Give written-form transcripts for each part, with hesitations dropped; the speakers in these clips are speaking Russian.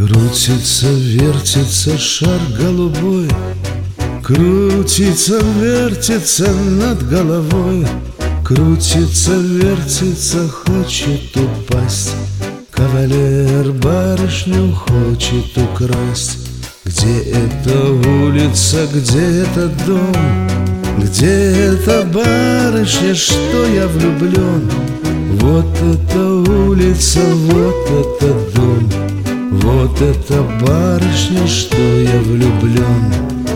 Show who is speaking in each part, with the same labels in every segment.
Speaker 1: Крутится, вертится шар голубой, крутится, вертится над головой, крутится, вертится, хочет упасть. Кавалер барышню хочет украсть. Где эта улица, где этот дом, где эта барышня, что я влюблен? Вот эта улица, вот этот дом, вот эта барышня, что я влюблен.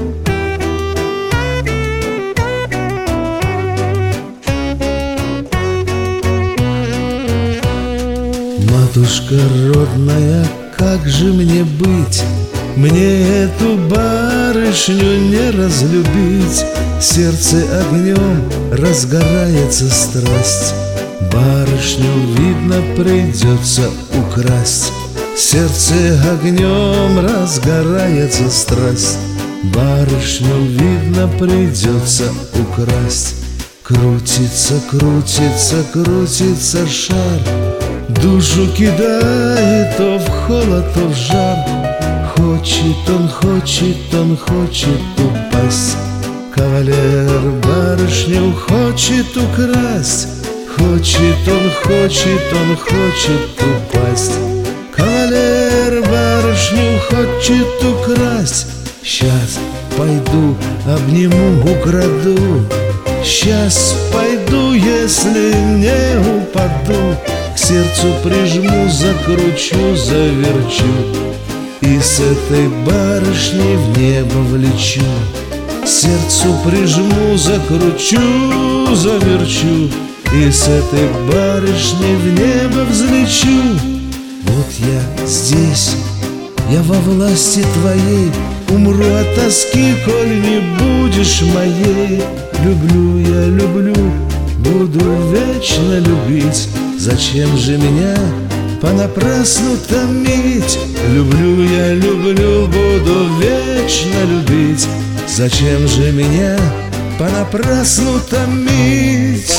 Speaker 1: Матушка родная, как же мне быть? Мне эту барышню не разлюбить. Сердце огнем разгорается страсть. Барышню, видно, придется украсть. Сердце огнем разгорается страсть. Барышню, видно, придется украсть. Крутится, крутится, крутится шар, душу кидает то в холод, то в жар. Хочет он, хочет он, хочет упасть. Кавалер барышню хочет украсть. Хочет он, хочет он, хочет упасть. Кавалер барышню хочет украсть. Сейчас пойду, обниму, украду. Сейчас пойду, если не упаду. К сердцу прижму, закручу, заверчу, и с этой барышней в небо влечу. К сердцу прижму, закручу, заверчу, и с этой барышней в небо взлечу. Вот я здесь, я во власти твоей, умру от тоски, коль не будешь моей. Люблю я, люблю, буду вечно любить. Зачем же меня понапрасну томить? Люблю я, люблю, буду вечно любить. Зачем же меня понапрасну томить?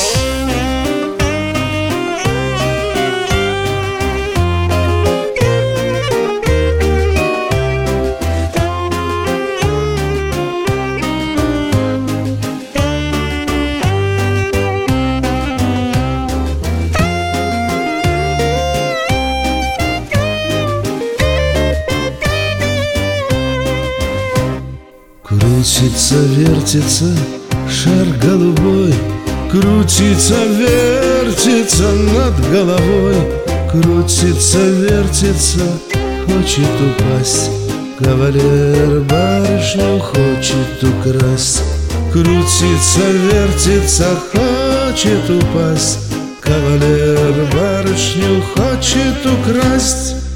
Speaker 1: Крутится, вертится шар голубой, крутится, вертится над головой, крутится, вертится, хочет упасть. Кавалер барышню хочет украсть. Крутится, вертится, хочет упасть. Кавалер барышню хочет украсть.